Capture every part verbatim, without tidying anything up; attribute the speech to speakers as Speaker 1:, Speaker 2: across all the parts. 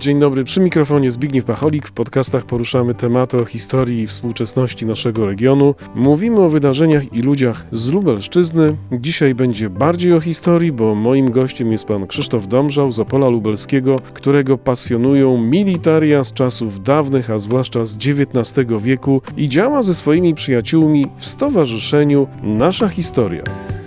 Speaker 1: Dzień dobry, przy mikrofonie Zbigniew Pacholik. W podcastach poruszamy tematy o historii i współczesności naszego regionu. Mówimy o wydarzeniach i ludziach z Lubelszczyzny. Dzisiaj będzie bardziej o historii, bo moim gościem jest pan Krzysztof Domżał z Opola Lubelskiego, którego pasjonują militaria z czasów dawnych, a zwłaszcza z dziewiętnastego wieku i działa ze swoimi przyjaciółmi w stowarzyszeniu Nasza Historia.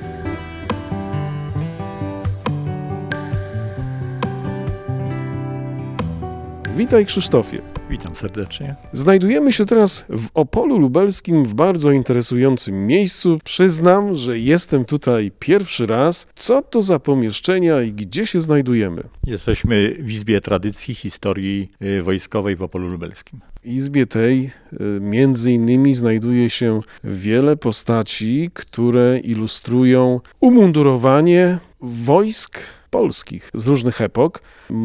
Speaker 1: Witaj, Krzysztofie.
Speaker 2: Witam serdecznie.
Speaker 1: Znajdujemy się teraz w Opolu Lubelskim w bardzo interesującym miejscu. Przyznam, że jestem tutaj pierwszy raz. Co to za pomieszczenia i gdzie się znajdujemy?
Speaker 2: Jesteśmy w Izbie Tradycji Historii Wojskowej w Opolu Lubelskim.
Speaker 1: W izbie tej między innymi znajduje się wiele postaci, które ilustrują umundurowanie wojsk polskich z różnych epok.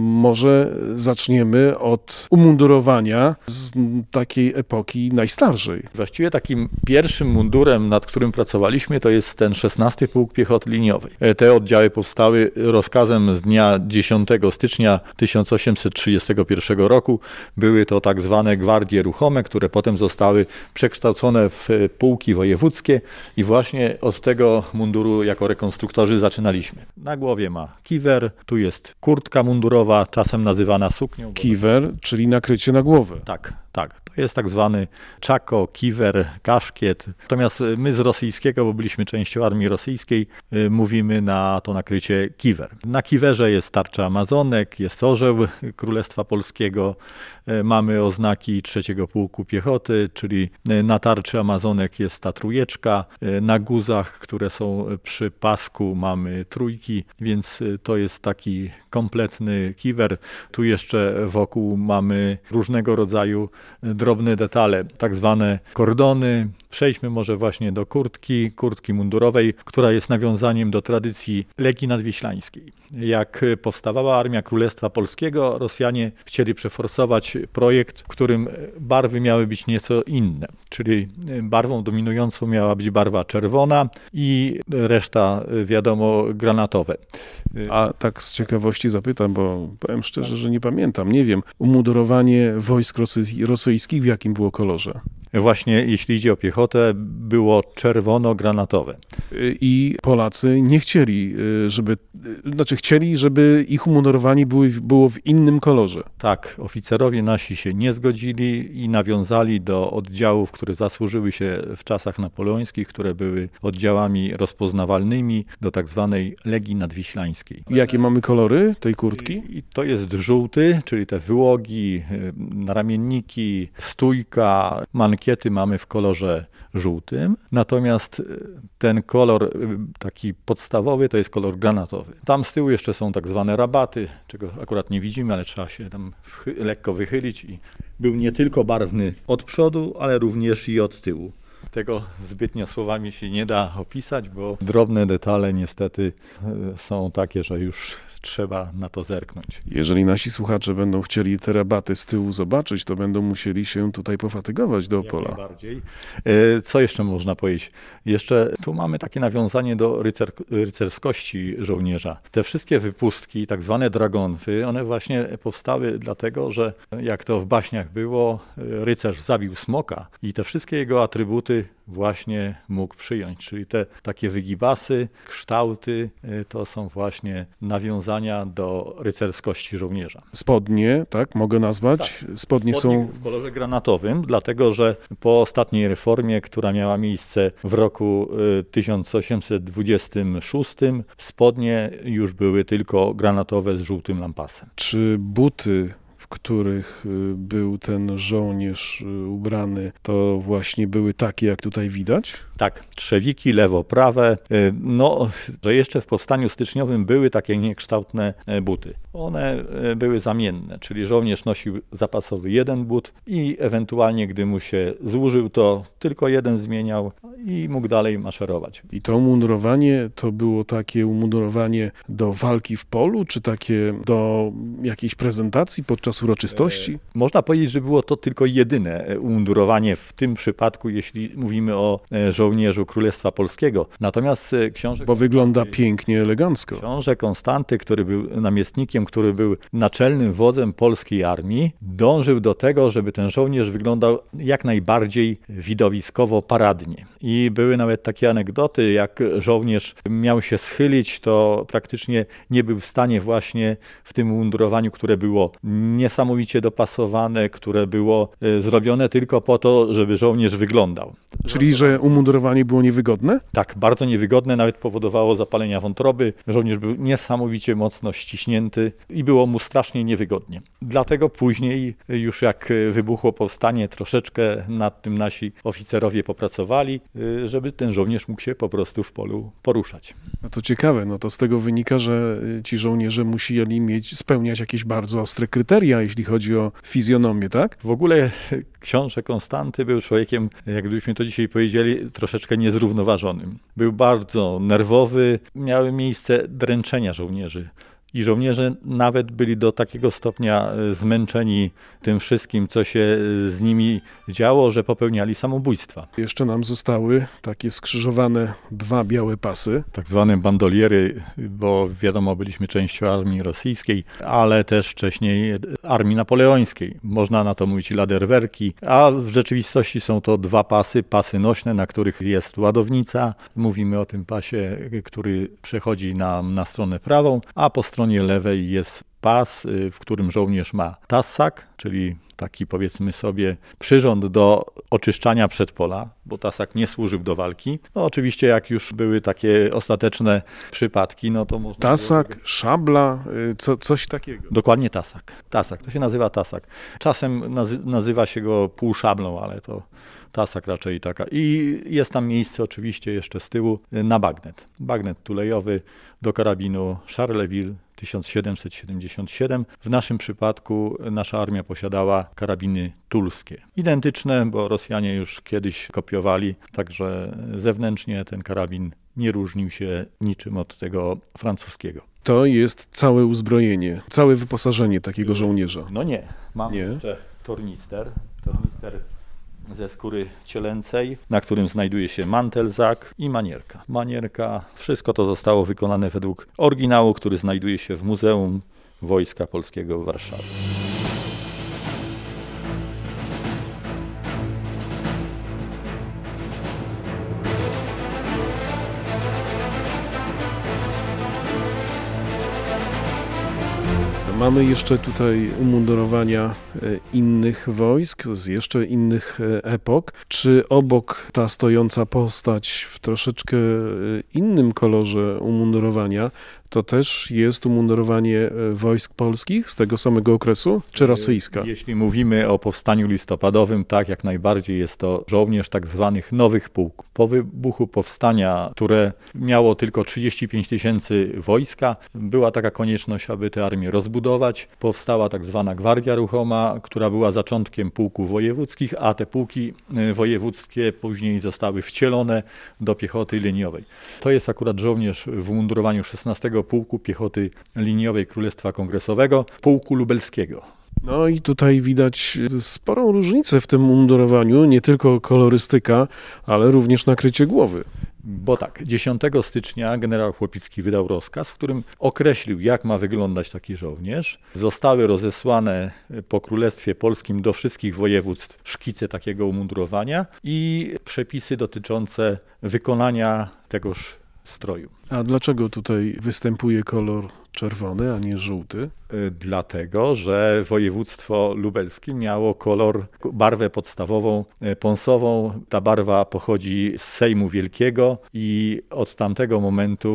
Speaker 1: Może zaczniemy od umundurowania z takiej epoki najstarszej.
Speaker 2: Właściwie takim pierwszym mundurem, nad którym pracowaliśmy, to jest ten szesnasty Pułk Piechoty Liniowej. Te oddziały powstały rozkazem z dnia dziesiątego stycznia tysiąc osiemset trzydziestego pierwszego roku. Były to tak zwane gwardie ruchome, które potem zostały przekształcone w pułki wojewódzkie i właśnie od tego munduru jako rekonstruktorzy zaczynaliśmy. Na głowie ma kiwer, tu jest kurtka mundurowa, czasem nazywana suknią.
Speaker 1: Kiwer, czyli nakrycie na głowę.
Speaker 2: Tak, tak. To jest tak zwany czako, kiwer, kaszkiet. Natomiast my z rosyjskiego, bo byliśmy częścią armii rosyjskiej, mówimy na to nakrycie kiwer. Na kiwerze jest tarcza Amazonek, jest orzeł Królestwa Polskiego. Mamy oznaki trzeciego Pułku Piechoty, czyli na tarczy Amazonek jest ta trójeczka. Na guzach, które są przy pasku, mamy trójki, więc to jest taki kompletny kiwer. Tu jeszcze wokół mamy różnego rodzaju drobne detale, tak zwane kordony. Przejdźmy może właśnie do kurtki, kurtki mundurowej, która jest nawiązaniem do tradycji Legii Nadwiślańskiej. Jak powstawała Armia Królestwa Polskiego, Rosjanie chcieli przeforsować projekt, w którym barwy miały być nieco inne, czyli barwą dominującą miała być barwa czerwona i reszta, wiadomo, granatowe.
Speaker 1: A tak z ciekawości zapytam, bo powiem szczerze, że nie pamiętam, nie wiem, umundurowanie wojsk rosy- rosyjskich w jakim było kolorze?
Speaker 2: Właśnie jeśli idzie o piechotę, było czerwono-granatowe.
Speaker 1: I Polacy nie chcieli, żeby, znaczy chcieli, żeby ich umundurowanie były, było w innym kolorze.
Speaker 2: Tak, oficerowie nasi się nie zgodzili i nawiązali do oddziałów, które zasłużyły się w czasach napoleońskich, które były oddziałami rozpoznawalnymi, do tak zwanej Legii Nadwiślańskiej.
Speaker 1: Jakie mamy kolory tej kurtki?
Speaker 2: I, i to jest żółty, czyli te wyłogi, naramienniki, stójka, mankiety mamy w kolorze żółtym, natomiast ten kolor taki podstawowy to jest kolor granatowy. Tam z tyłu jeszcze są tak zwane rabaty, czego akurat nie widzimy, ale trzeba się tam wchy- lekko wychylić i był nie tylko barwny od przodu, ale również i od tyłu. Tego zbytnio słowami się nie da opisać, bo drobne detale niestety są takie, że już trzeba na to zerknąć.
Speaker 1: Jeżeli nasi słuchacze będą chcieli te rabaty z tyłu zobaczyć, to będą musieli się tutaj pofatygować do Opola.
Speaker 2: Jak najbardziej. Co jeszcze można powiedzieć? Jeszcze tu mamy takie nawiązanie do rycer, rycerskości żołnierza. Te wszystkie wypustki, tak zwane dragonfy, one właśnie powstały dlatego, że jak to w baśniach było, rycerz zabił smoka i te wszystkie jego atrybuty właśnie mógł przyjąć, czyli te takie wygibasy, kształty, to są właśnie nawiązania do rycerskości żołnierza.
Speaker 1: Spodnie, tak, mogę nazwać?
Speaker 2: Tak.
Speaker 1: Spodnie,
Speaker 2: Spodnie
Speaker 1: są
Speaker 2: w kolorze granatowym, dlatego że po ostatniej reformie, która miała miejsce w roku tysiąc osiemset dwudziestym szóstym, spodnie już były tylko granatowe z żółtym lampasem.
Speaker 1: Czy buty, w których był ten żołnierz ubrany, to właśnie były takie, jak tutaj widać?
Speaker 2: Tak, trzewiki lewo-prawe. No, że jeszcze w powstaniu styczniowym były takie niekształtne buty. One były zamienne, czyli żołnierz nosił zapasowy jeden but i ewentualnie, gdy mu się zużył, to tylko jeden zmieniał i mógł dalej maszerować.
Speaker 1: I to umundurowanie to było takie umundurowanie do walki w polu, czy takie do jakiejś prezentacji podczas uroczystości?
Speaker 2: E, można powiedzieć, że było to tylko jedyne umundurowanie w tym przypadku, jeśli mówimy o żołnierzu Królestwa Polskiego. Natomiast książę...
Speaker 1: Bo wygląda pięknie, elegancko.
Speaker 2: Książę Konstanty, który był namiestnikiem, który był naczelnym wodzem polskiej armii, dążył do tego, żeby ten żołnierz wyglądał jak najbardziej widowiskowo, paradnie. I były nawet takie anegdoty, jak żołnierz miał się schylić, to praktycznie nie był w stanie właśnie w tym umundurowaniu, które było niesamowicie dopasowane, które było zrobione tylko po to, żeby żołnierz wyglądał.
Speaker 1: Czyli, że umundurowanie było niewygodne?
Speaker 2: Tak, bardzo niewygodne, nawet powodowało zapalenia wątroby. Żołnierz był niesamowicie mocno ściśnięty i było mu strasznie niewygodnie. Dlatego później, już jak wybuchło powstanie, troszeczkę nad tym nasi oficerowie popracowali, żeby ten żołnierz mógł się po prostu w polu poruszać.
Speaker 1: No to ciekawe, no to z tego wynika, że ci żołnierze musieli mieć, spełniać jakieś bardzo ostre kryteria, jeśli chodzi o fizjonomię, tak?
Speaker 2: W ogóle książę Konstanty był człowiekiem, jakbyśmy to dzisiaj powiedzieli, troszeczkę niezrównoważonym. Był bardzo nerwowy, miały miejsce dręczenia żołnierzy. I żołnierze nawet byli do takiego stopnia zmęczeni tym wszystkim, co się z nimi działo, że popełniali samobójstwa.
Speaker 1: Jeszcze nam zostały takie skrzyżowane dwa białe pasy.
Speaker 2: Tak zwane bandoliery, bo wiadomo, byliśmy częścią armii rosyjskiej, ale też wcześniej armii napoleońskiej. Można na to mówić laderwerki, a w rzeczywistości są to dwa pasy, pasy nośne, na których jest ładownica. Mówimy o tym pasie, który przechodzi na, na stronę prawą, a po stronie stronie lewej jest pas, w którym żołnierz ma tasak, czyli taki, powiedzmy sobie, przyrząd do oczyszczania przedpola, bo tasak nie służył do walki. No oczywiście jak już były takie ostateczne przypadki, no to można...
Speaker 1: Tasak,
Speaker 2: było...
Speaker 1: szabla, co, coś takiego.
Speaker 2: Dokładnie tasak. Tasak, to się nazywa tasak. Czasem nazy- nazywa się go półszablą, ale to tasak raczej taka. I jest tam miejsce oczywiście jeszcze z tyłu na bagnet. Bagnet tulejowy do karabinu Charleville tysiąc siedemset siedemdziesiąt siedem. W naszym przypadku nasza armia posiadała karabiny tulskie. Identyczne, bo Rosjanie już kiedyś kopiowali, także zewnętrznie ten karabin nie różnił się niczym od tego francuskiego.
Speaker 1: To jest całe uzbrojenie, całe wyposażenie takiego żołnierza.
Speaker 2: No nie, mam
Speaker 1: nie.
Speaker 2: jeszcze tornister. Tornister ze skóry cielęcej, na którym znajduje się mantelzak i manierka. Manierka, wszystko to zostało wykonane według oryginału, który znajduje się w Muzeum Wojska Polskiego w Warszawie.
Speaker 1: Mamy jeszcze tutaj umundurowania innych wojsk, z jeszcze innych epok. Czy obok ta stojąca postać w troszeczkę innym kolorze umundurowania, to też jest umundurowanie wojsk polskich z tego samego okresu, czy rosyjska?
Speaker 2: Jeśli mówimy o powstaniu listopadowym, tak, jak najbardziej jest to żołnierz tak zwanych nowych pułków. Po wybuchu powstania, które miało tylko trzydzieści pięć tysięcy wojska, była taka konieczność, aby tę armię rozbudować. Powstała tak zwana Gwardia Ruchoma, która była zaczątkiem pułków wojewódzkich, a te pułki wojewódzkie później zostały wcielone do piechoty liniowej. To jest akurat żołnierz w umundurowaniu szesnastego Pułku Piechoty Liniowej Królestwa Kongresowego, Pułku Lubelskiego.
Speaker 1: No i tutaj widać sporą różnicę w tym umundurowaniu, nie tylko kolorystyka, ale również nakrycie głowy.
Speaker 2: Bo tak, dziesiątego stycznia generał Chłopicki wydał rozkaz, w którym określił, jak ma wyglądać taki żołnierz. Zostały rozesłane po Królestwie Polskim do wszystkich województw szkice takiego umundurowania i przepisy dotyczące wykonania tegoż stroju.
Speaker 1: A dlaczego tutaj występuje kolor czerwony, a nie żółty?
Speaker 2: Dlatego, że województwo lubelskie miało kolor, barwę podstawową ponsową. Ta barwa pochodzi z Sejmu Wielkiego i od tamtego momentu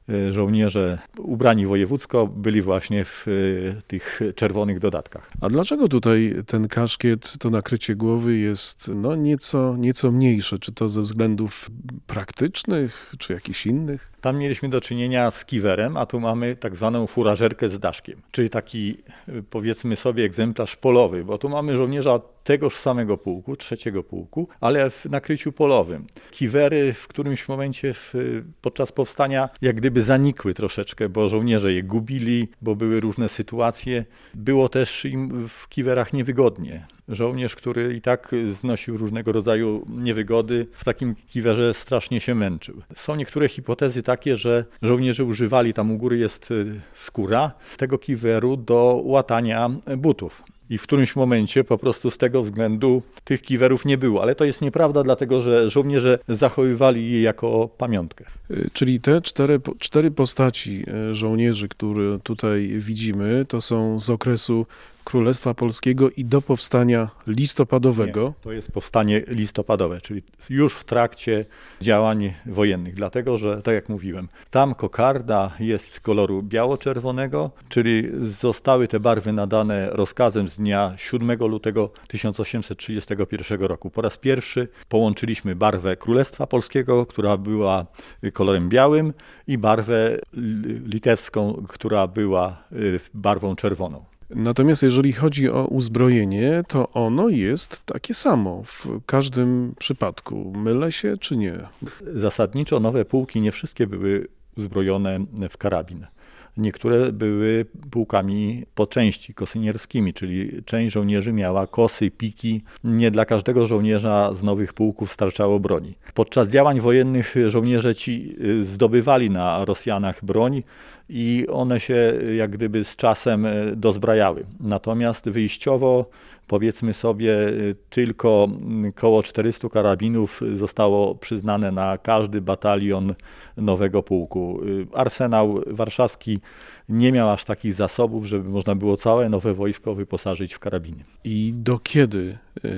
Speaker 2: żołnierze ubrani wojewódzko byli właśnie w tych czerwonych dodatkach.
Speaker 1: A dlaczego tutaj ten kaszkiet, to nakrycie głowy jest no nieco, nieco mniejsze? Czy to ze względów praktycznych, czy jakichś innych?
Speaker 2: Tam mieliśmy do czynienia z kiwerem, a tu mamy tak zwaną furażerkę z daszkiem, czyli taki, powiedzmy sobie, egzemplarz polowy, bo tu mamy żołnierza tegoż samego pułku, trzeciego pułku, ale w nakryciu polowym. Kiwery w którymś momencie w, podczas powstania jak gdyby zanikły troszeczkę, bo żołnierze je gubili, bo były różne sytuacje. Było też im w kiwerach niewygodnie. Żołnierz, który i tak znosił różnego rodzaju niewygody, w takim kiwerze strasznie się męczył. Są niektóre hipotezy takie, że żołnierze używali, tam u góry jest skóra, tego kiweru do łatania butów. I w którymś momencie po prostu z tego względu tych kiwerów nie było. Ale to jest nieprawda, dlatego że żołnierze zachowywali je jako pamiątkę.
Speaker 1: Czyli te cztery, cztery postaci żołnierzy, które tutaj widzimy, to są z okresu Królestwa Polskiego i do powstania listopadowego.
Speaker 2: Nie, to jest powstanie listopadowe, czyli już w trakcie działań wojennych, dlatego że, tak jak mówiłem, tam kokarda jest koloru biało-czerwonego, czyli zostały te barwy nadane rozkazem z dnia siódmego lutego tysiąc osiemset trzydziestego pierwszego roku. Po raz pierwszy połączyliśmy barwę Królestwa Polskiego, która była kolorem białym, i barwę litewską, która była barwą czerwoną.
Speaker 1: Natomiast jeżeli chodzi o uzbrojenie, to ono jest takie samo w każdym przypadku. Mylę się czy nie?
Speaker 2: Zasadniczo nowe pułki nie wszystkie były uzbrojone w karabin. Niektóre były pułkami po części kosynierskimi, czyli część żołnierzy miała kosy, piki. Nie dla każdego żołnierza z nowych pułków starczało broni. Podczas działań wojennych żołnierze ci zdobywali na Rosjanach broń i one się jak gdyby z czasem dozbrajały. Natomiast wyjściowo, powiedzmy sobie, tylko koło czterystu karabinów zostało przyznane na każdy batalion nowego pułku. Arsenał warszawski nie miał aż takich zasobów, żeby można było całe nowe wojsko wyposażyć w karabiny.
Speaker 1: I do kiedy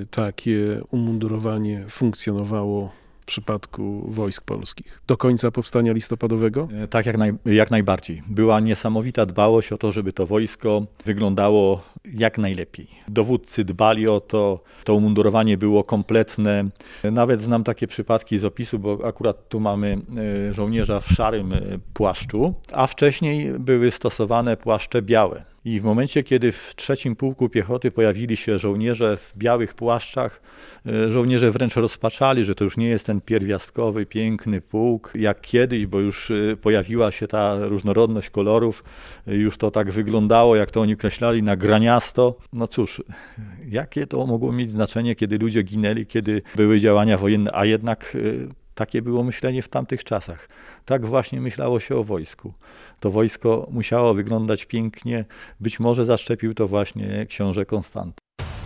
Speaker 1: takie umundurowanie funkcjonowało w przypadku wojsk polskich? Do końca powstania listopadowego?
Speaker 2: Tak, jak, naj, jak najbardziej. Była niesamowita dbałość o to, żeby to wojsko wyglądało jak najlepiej. Dowódcy dbali o to, to umundurowanie było kompletne. Nawet znam takie przypadki z opisu, bo akurat tu mamy żołnierza w szarym płaszczu, a wcześniej były stosowane płaszcze białe. I w momencie, kiedy w trzecim pułku piechoty pojawili się żołnierze w białych płaszczach, żołnierze wręcz rozpaczali, że to już nie jest ten pierwiastkowy, piękny pułk jak kiedyś, bo już pojawiła się ta różnorodność kolorów, już to tak wyglądało, jak to oni określali, na graniasto. No cóż, jakie to mogło mieć znaczenie, kiedy ludzie ginęli, kiedy były działania wojenne, a jednak takie było myślenie w tamtych czasach. Tak właśnie myślało się o wojsku. To wojsko musiało wyglądać pięknie. Być może zaszczepił to właśnie książę Konstanty.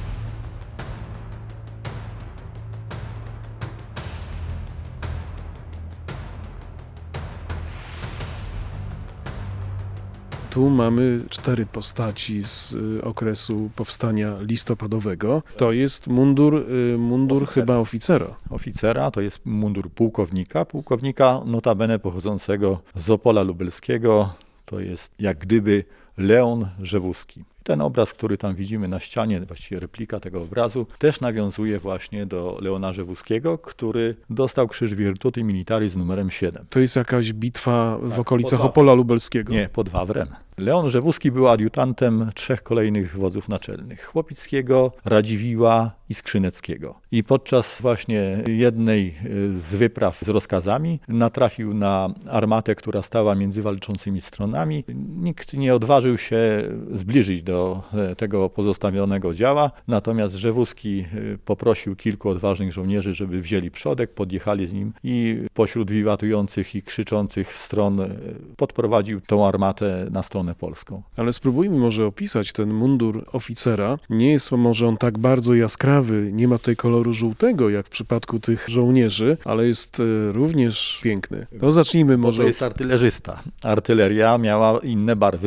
Speaker 1: Tu mamy cztery postaci z okresu powstania listopadowego. To jest mundur, mundur
Speaker 2: Oficera.
Speaker 1: chyba oficera.
Speaker 2: Oficera, to jest mundur pułkownika. Pułkownika notabene pochodzącego z Opola Lubelskiego. To jest jak gdyby Leon Rzewuski. Ten obraz, który tam widzimy na ścianie, właściwie replika tego obrazu, też nawiązuje właśnie do Leona Rzewuskiego, który dostał Krzyż Virtuti Militaris z numerem siedem.
Speaker 1: To jest jakaś bitwa w
Speaker 2: Tak,
Speaker 1: okolicach
Speaker 2: pod
Speaker 1: Opola Lubelskiego.
Speaker 2: Nie, pod Wawrem. Leon Rzewuski był adiutantem trzech kolejnych wodzów naczelnych. Chłopickiego, Radziwiła i Skrzyneckiego. I podczas właśnie jednej z wypraw z rozkazami natrafił na armatę, która stała między walczącymi stronami. Nikt nie odważył się zbliżyć do tego pozostawionego działa, natomiast Rzewuski poprosił kilku odważnych żołnierzy, żeby wzięli przodek, podjechali z nim i pośród wiwatujących i krzyczących stron podprowadził tą armatę na stronę polską.
Speaker 1: Ale spróbujmy może opisać ten mundur oficera. Nie jest może on tak bardzo jaskrawy, nie ma tutaj koloru żółtego, jak w przypadku tych żołnierzy, ale jest również piękny. To zacznijmy może...
Speaker 2: Bo to jest artylerzysta. Artyleria miała inne barwy, dlatego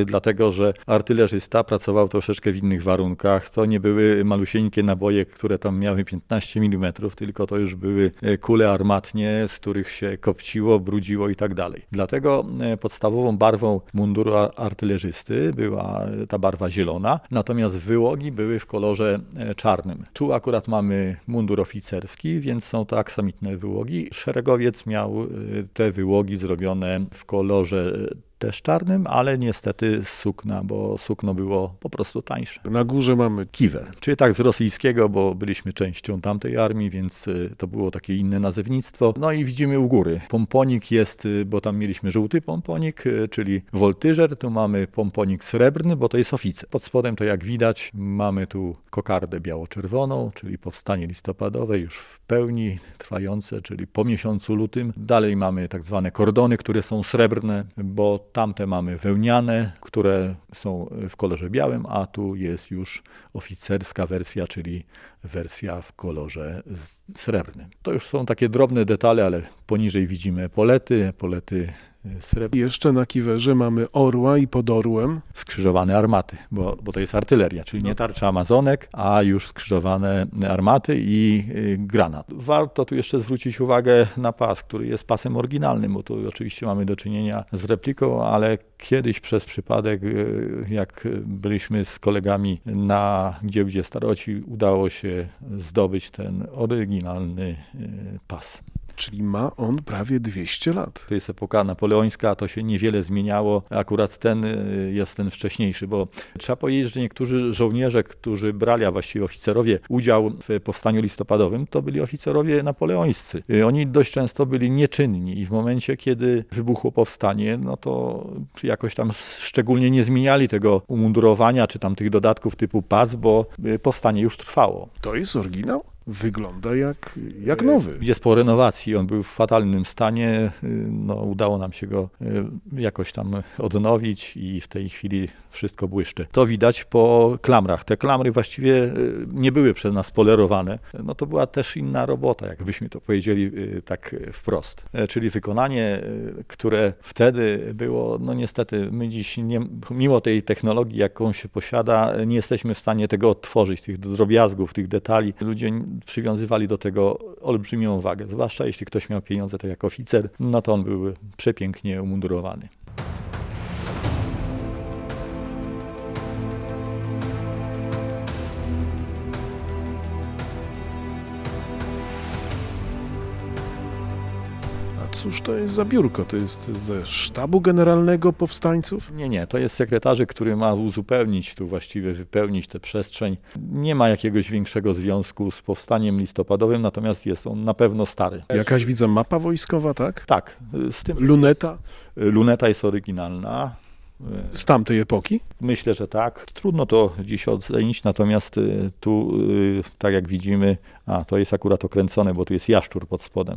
Speaker 2: dlatego że artylerzysta pracował troszeczkę w innych warunkach. To nie były malusieńkie naboje, które tam miały piętnaście milimetrów, tylko to już były kule armatnie, z których się kopciło, brudziło i tak dalej. Dlatego podstawową barwą munduru artylerzysty była ta barwa zielona, natomiast wyłogi były w kolorze czarnym. Tu akurat mamy mundur oficerski, więc są to aksamitne wyłogi. Szeregowiec miał te wyłogi zrobione w kolorze też czarnym, ale niestety z sukna, bo sukno było po prostu tańsze.
Speaker 1: Na górze mamy
Speaker 2: kiwer, czyli tak z rosyjskiego, bo byliśmy częścią tamtej armii, więc to było takie inne nazewnictwo. No i widzimy u góry. Pomponik jest, bo tam mieliśmy żółty pomponik, czyli woltyżer, tu mamy pomponik srebrny, bo to jest oficer. Pod spodem to jak widać mamy tu kokardę biało-czerwoną, czyli powstanie listopadowe już w pełni trwające, czyli po miesiącu lutym. Dalej mamy tak zwane kordony, które są srebrne, bo tamte mamy wełniane, które są w kolorze białym, a tu jest już oficerska wersja, czyli wersja w kolorze srebrnym. To już są takie drobne detale, ale poniżej widzimy epolety, epolety srebrne.
Speaker 1: Jeszcze na kiwerze mamy orła i pod orłem
Speaker 2: skrzyżowane armaty, bo, bo to jest artyleria, czyli nie tarcza amazonek, a już skrzyżowane armaty i y, granat. Warto tu jeszcze zwrócić uwagę na pas, który jest pasem oryginalnym, bo tu oczywiście mamy do czynienia z repliką, ale kiedyś przez przypadek, y, jak byliśmy z kolegami na giełdzie staroci, udało się zdobyć ten oryginalny y, pas.
Speaker 1: Czyli ma on prawie dwieście lat.
Speaker 2: To jest epoka napoleońska, to się niewiele zmieniało. Akurat ten jest ten wcześniejszy, bo trzeba powiedzieć, że niektórzy żołnierze, którzy brali, a właściwie oficerowie, udział w powstaniu listopadowym, to byli oficerowie napoleońscy. Oni dość często byli nieczynni i w momencie, kiedy wybuchło powstanie, no to jakoś tam szczególnie nie zmieniali tego umundurowania, czy tam tych dodatków typu pas, bo powstanie już trwało.
Speaker 1: To jest oryginał? Wygląda jak, jak nowy.
Speaker 2: Jest po renowacji, on był w fatalnym stanie, no, udało nam się go jakoś tam odnowić i w tej chwili wszystko błyszczy. To widać po klamrach. Te klamry właściwie nie były przez nas polerowane. No to była też inna robota, jakbyśmy to powiedzieli tak wprost. Czyli wykonanie, które wtedy było, no niestety my dziś, nie, mimo tej technologii, jaką się posiada, nie jesteśmy w stanie tego odtworzyć, tych drobiazgów, tych detali. Ludzie przywiązywali do tego olbrzymią wagę, zwłaszcza jeśli ktoś miał pieniądze, tak jak oficer, no to on był przepięknie umundurowany.
Speaker 1: Cóż to jest za biurko? To jest ze sztabu generalnego powstańców?
Speaker 2: Nie, nie, to jest sekretarzyk, który ma uzupełnić, tu właściwie wypełnić tę przestrzeń. Nie ma jakiegoś większego związku z powstaniem listopadowym, natomiast jest on na pewno stary.
Speaker 1: Jakaś widzę mapa wojskowa, tak?
Speaker 2: Tak. Z tym
Speaker 1: Luneta?
Speaker 2: Luneta jest oryginalna.
Speaker 1: Z tamtej epoki?
Speaker 2: Myślę, że tak. Trudno to dziś ocenić, natomiast tu, tak jak widzimy, a to jest akurat okręcone, bo tu jest jaszczur pod spodem.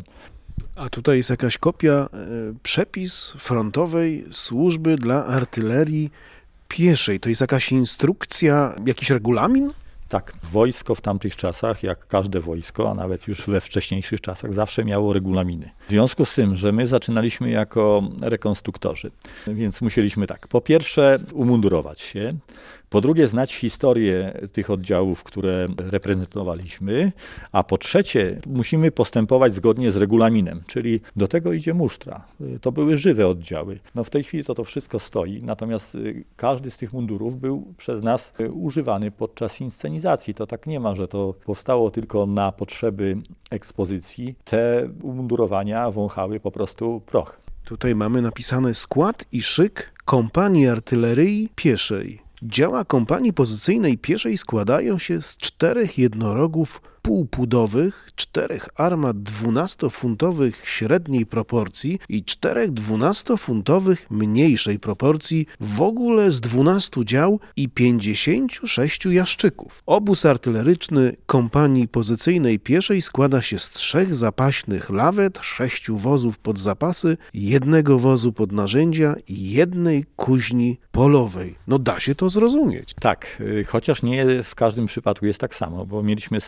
Speaker 1: A tutaj jest jakaś kopia, e, przepis frontowej służby dla artylerii pieszej. To jest jakaś instrukcja, jakiś regulamin?
Speaker 2: Tak, wojsko w tamtych czasach, jak każde wojsko, a nawet już we wcześniejszych czasach, zawsze miało regulaminy. W związku z tym, że my zaczynaliśmy jako rekonstruktorzy, więc musieliśmy tak, po pierwsze umundurować się, po drugie znać historię tych oddziałów, które reprezentowaliśmy, a po trzecie musimy postępować zgodnie z regulaminem, czyli do tego idzie musztra. To były żywe oddziały. No w tej chwili to to wszystko stoi, natomiast każdy z tych mundurów był przez nas używany podczas inscenizacji. To tak nie ma, że to powstało tylko na potrzeby ekspozycji. Te umundurowania wąchały po prostu proch.
Speaker 1: Tutaj mamy napisane skład i szyk kompanii artylerii pieszej. Działa kompanii pozycyjnej pieszej składają się z czterech jednorogów półpudowych, czterech armat dwunastofuntowych średniej proporcji i czterech dwunastofuntowych mniejszej proporcji, w ogóle z dwunastu dział i pięćdziesięciu sześciu jaszczyków. Obóz artyleryczny kompanii pozycyjnej pieszej składa się z trzech zapaśnych lawet, sześciu wozów pod zapasy, jednego wozu pod narzędzia i jednej kuźni polowej. No da się to zrozumieć.
Speaker 2: Tak, chociaż nie w każdym przypadku jest tak samo, bo mieliśmy strasznie dużo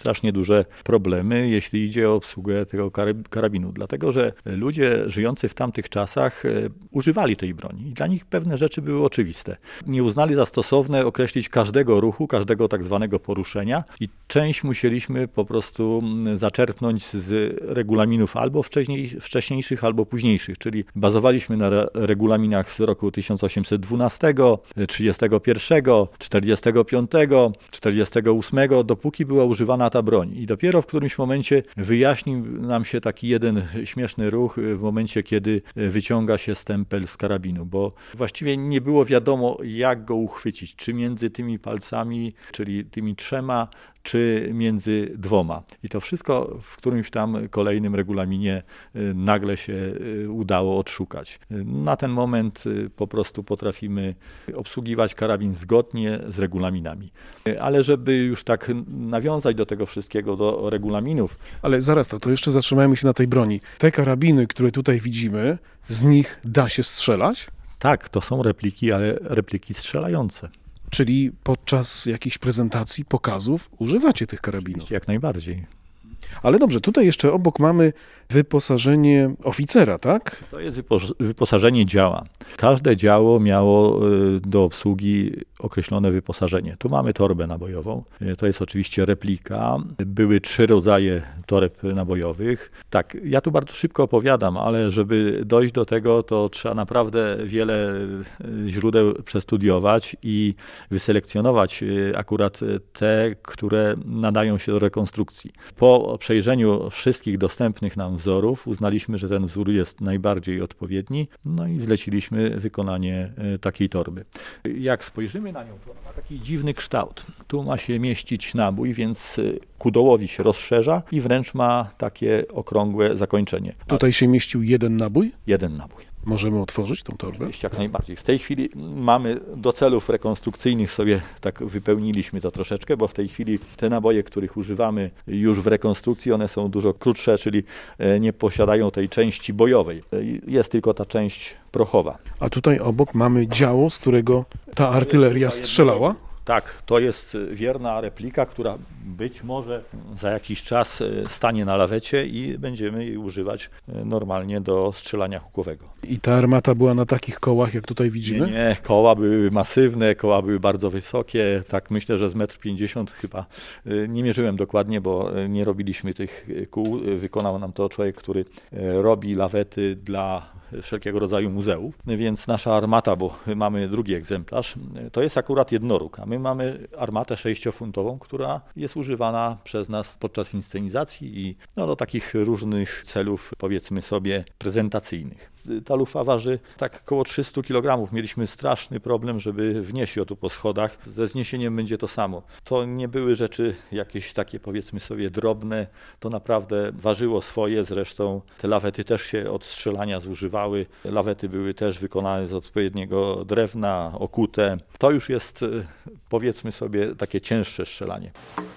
Speaker 2: duże problemy, jeśli idzie o obsługę tego karabinu, dlatego że ludzie żyjący w tamtych czasach używali tej broni i dla nich pewne rzeczy były oczywiste. Nie uznali za stosowne określić każdego ruchu, każdego tak zwanego poruszenia i część musieliśmy po prostu zaczerpnąć z regulaminów albo wcześniej, wcześniejszych, albo późniejszych, czyli bazowaliśmy na re regulaminach z roku tysiąc osiemset dwunastego, trzydziestego pierwszego, czterdziestego piątego, czterdziestego ósmego, dopóki była używana ta broń. I dopiero w którymś momencie wyjaśnił nam się taki jeden śmieszny ruch w momencie, kiedy wyciąga się stempel z karabinu, bo właściwie nie było wiadomo, jak go uchwycić, czy między tymi palcami, czyli tymi trzema, czy między dwoma. I to wszystko w którymś tam kolejnym regulaminie nagle się udało odszukać. Na ten moment po prostu potrafimy obsługiwać karabin zgodnie z regulaminami. Ale żeby już tak nawiązać do tego wszystkiego, do regulaminów.
Speaker 1: Ale zaraz to, to jeszcze zatrzymajmy się na tej broni. Te karabiny, które tutaj widzimy, z nich da się strzelać?
Speaker 2: Tak, to są repliki, ale repliki strzelające.
Speaker 1: Czyli podczas jakichś prezentacji, pokazów używacie tych karabinów?
Speaker 2: Jak najbardziej.
Speaker 1: Ale dobrze, tutaj jeszcze obok mamy wyposażenie oficera, tak?
Speaker 2: To jest wyposażenie działa. Każde działo miało do obsługi określone wyposażenie. Tu mamy torbę nabojową. To jest oczywiście replika. Były trzy rodzaje toreb nabojowych. Tak, ja tu bardzo szybko opowiadam, ale żeby dojść do tego, to trzeba naprawdę wiele źródeł przestudiować i wyselekcjonować akurat te, które nadają się do rekonstrukcji. Po przejrzeniu wszystkich dostępnych nam wzorów uznaliśmy, że ten wzór jest najbardziej odpowiedni, no i zleciliśmy wykonanie takiej torby. Jak spojrzymy na nią, to ma taki dziwny kształt. Tu ma się mieścić nabój, więc ku dołowi się rozszerza i wręcz ma takie okrągłe zakończenie.
Speaker 1: Tutaj się mieścił jeden nabój?
Speaker 2: Jeden nabój.
Speaker 1: Możemy otworzyć tą torbę?
Speaker 2: Oczywiście, jak najbardziej. W tej chwili mamy do celów rekonstrukcyjnych sobie tak wypełniliśmy to troszeczkę, bo w tej chwili te naboje, których używamy już w rekonstrukcji, one są dużo krótsze, czyli nie posiadają tej części bojowej. Jest tylko ta część prochowa.
Speaker 1: A tutaj obok mamy działo, z którego ta artyleria strzelała?
Speaker 2: Tak, to jest wierna replika, która być może za jakiś czas stanie na lawecie i będziemy jej używać normalnie do strzelania hukowego.
Speaker 1: I ta armata była na takich kołach, jak tutaj widzimy?
Speaker 2: Nie, nie, koła były masywne, koła były bardzo wysokie, tak myślę, że z metr pięćdziesiąt chyba. Nie mierzyłem dokładnie, bo nie robiliśmy tych kół. Wykonał nam to człowiek, który robi lawety dla wszelkiego rodzaju muzeów, więc nasza armata, bo mamy drugi egzemplarz, to jest akurat jednoróg, a my mamy armatę sześciofuntową, która jest używana przez nas podczas inscenizacji i no, do takich różnych celów, powiedzmy sobie, prezentacyjnych. Ta lufa waży tak około trzysta kilogramów. Mieliśmy straszny problem, żeby wnieść ją tu po schodach. Ze zniesieniem będzie to samo. To nie były rzeczy jakieś takie, powiedzmy sobie, drobne. To naprawdę ważyło swoje. Zresztą te lawety też się od strzelania zużywały. Lawety były też wykonane z odpowiedniego drewna, okute. To już jest, powiedzmy sobie, takie cięższe strzelanie.